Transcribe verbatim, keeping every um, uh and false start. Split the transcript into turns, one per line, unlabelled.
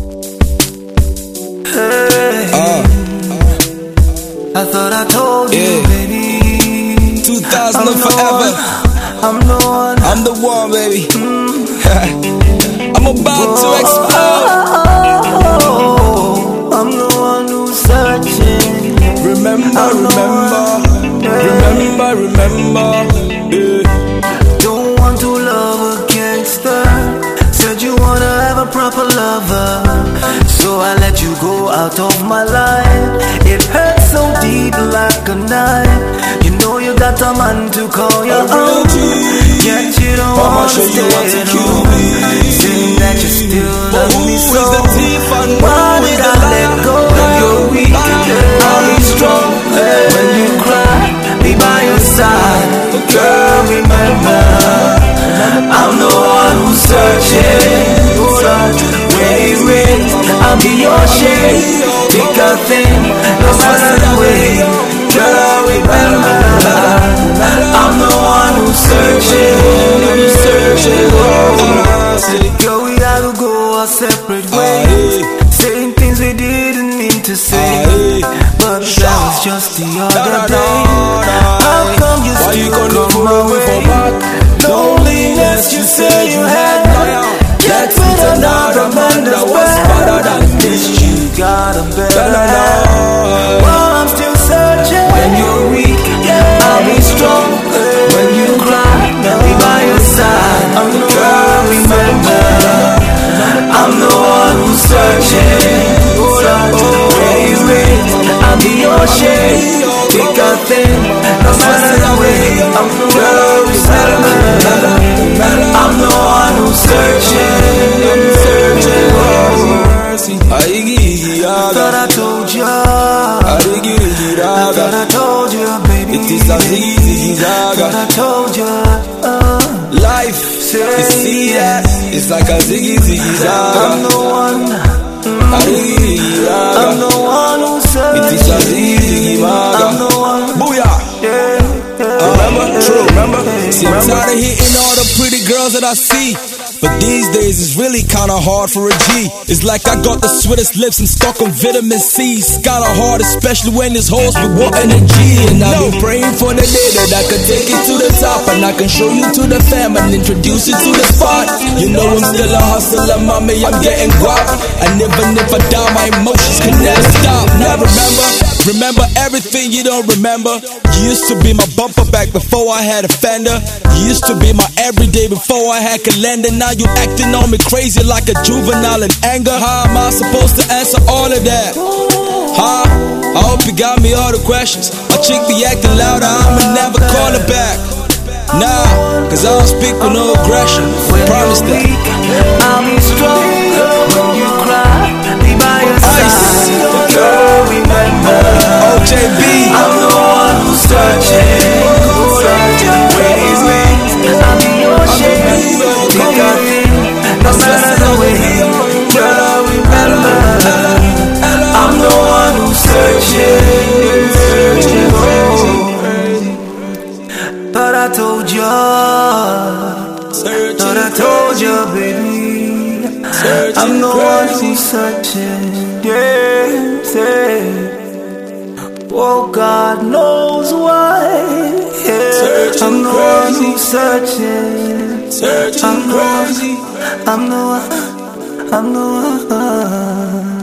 Hey,
Uh,
I thought I told you,
Yeah.
baby.
two thousand
I'm
and
the
forever.
one, I'm the one.
I'm the one, baby. I'm about to explode.
Oh, I'm the one who's searching.
Remember,
I'm the
remember,
one, yeah.
remember, remember. Yeah.
Don't want to love a gangster. Said you wanna have a proper lover, so I let you go out of my life. It hurts so deep like a knife. You know you got a man to call your own, yet you don't
Mama,
wanna
show you want to
stay
kill
home.
me.
Saying that you still
But
love
who
me
is
so.
the thief and
Why
who is
did
the
I
liar?
let go?
Liar,
You're weak,
liar.
I'll be strong. When you cry, be by your side. Girl, remember, I'm the one who's searching. When it rains, I'll be your shade. Think I think, no matter the way. Girl, remember, I'm the one who's searching. Searching. Oh, girl, we had to go our separate ways, saying things we didn't mean to say, but that was just the other day. How come you
Why you
still
gonna
come
put
my
me for
way?
back?
Loneliness you say you had, get with another man that was better than this. You got a better hand. While I'm still searching. When you're weak, I'll be strong. When you cry, I'll be by your side. I'm the girl, remember, I'm the one who's searching. When it rains, I'll be your shade. Think I think, no matter the way. I'm the girl, remember, I'm the one who's searching. I'm searching. I thought I told ya. I thought I told you, baby.
It is as easy as
I thought I told you. Uh,
life. You see that? It's like a ziggy ziggy
I'm
zaga.
the one.
I'm
I'm the one who's
It is as
searching.
easy
I'm the
maga.
one.
Booyah.
Yeah, yeah.
Remember? True. Remember? See, I'm tired of hitting all the pretty girls that I see. But these days it's really kinda hard for a G. It's like I got the sweetest lips and stuck on vitamin C. It's kinda hard, especially when it's hoes with what energy. And I've been praying for the day that I can take it to the top, and I can show you to the fam and introduce you to the spot. You know I'm still a hustler, mommy, I'm getting guap. And even if I die, my emotions can never stop. Now remember, remember everything you don't remember. You used to be my bumper back before I had a fender. You used to be my everyday before I had calendar. Now you acting on me crazy like a juvenile in anger. How am I supposed to answer all of that? Huh? I hope you got me all the questions. My chick be acting louder, I'ma never call her back. Nah, cause I don't speak with no aggression. Promise
When
that.
you're weak, I'll be strong. When you cry, be by your side. Girl, remember,
O J B.
I'm the one who's searching. When it rains, I'll be your shade. Think I think, no matter the way. Girl, remember, I'm the one who's searching. Searching. Oh, but I told ya. Thought I told you, baby, I'm the one who's searching. Yeah, yeah. Oh, God knows why. Yeah, I'm the one who's searching.
Searching
I'm the
crazy.
one. I'm the one. I'm the one.